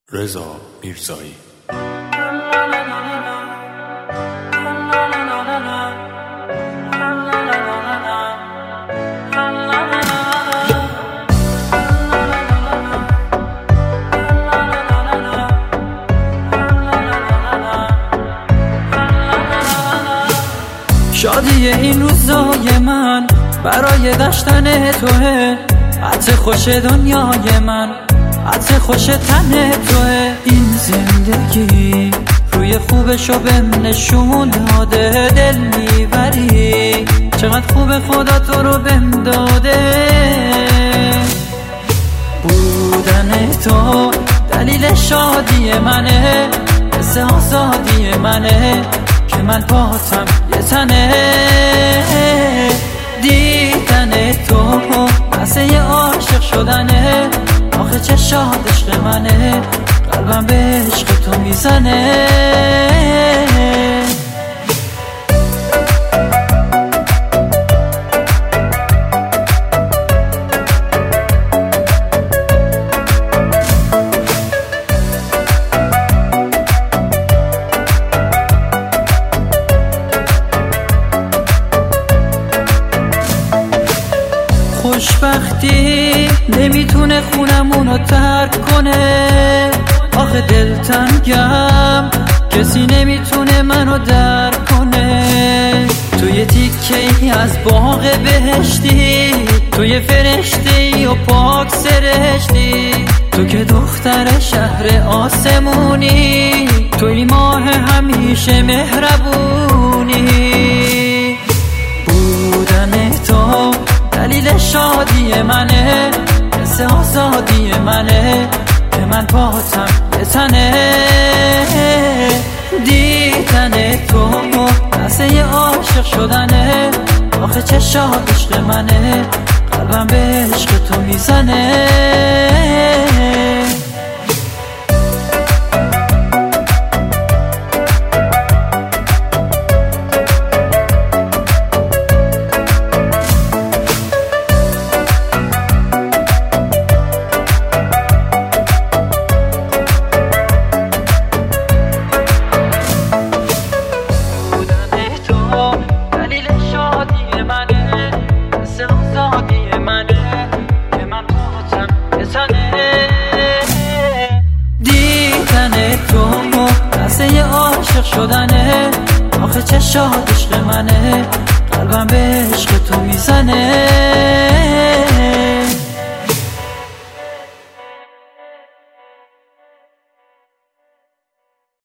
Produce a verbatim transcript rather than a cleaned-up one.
رضا میرزایی. شادی این روزای من برای داشتن توه، عطر خوش دنیای من، عطر خوش تن توه. این زندگی روی خوبشو بهم نشون داده، دل میبری چقدر خوب خدا تو رو بهم داده. بودن تو دلیل شادی منه، حس آزادی منه که من پاتم یه تنه. دیدن تو قصه عاشق شدنه، آخه چه شاد عشق منه، قلبم به عشق تو میزنه. خوشبختی نمیتونه خونمونو ترک کنه، آخه دلتنگم کسی نمیتونه منو درک کنه. توی تیکه‌ای از باغ بهشتی، توی فرشتی و پاک سرشتی، تو که دختر شهر آسمونی، توی ماه همیشه مهربونی. بودن تو دلیل شادی منه، حس آزادی منه که من پاتم یه تنه. دیدن تو قصه عاشق شدنه، آخه چه شاد عشق منه، قلبم به عشق تو میزنه. دیدن تو قصه عاشق شدنه، آخه چه شاد عشق منه، قلبم به عشق تو میزنه.